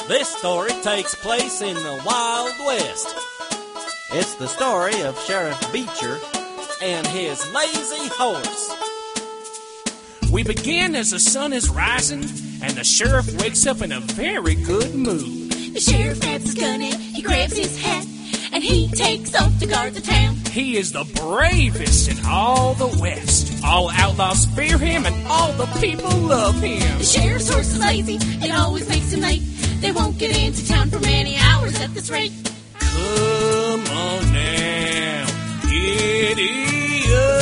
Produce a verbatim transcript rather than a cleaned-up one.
This story takes place in the Wild West. It's the story of Sheriff Beecher and his lazy horse. We begin as the sun is rising, and the sheriff wakes up in a very good mood. The sheriff grabs his gun and he grabs his hat, and he takes off to guard the town. He is the bravest in all the West. All outlaws fear him, and all the people love him. The sheriff's horse is lazy, it always makes him late. They won't get into town for many hours at this rate. Come on now, giddy up.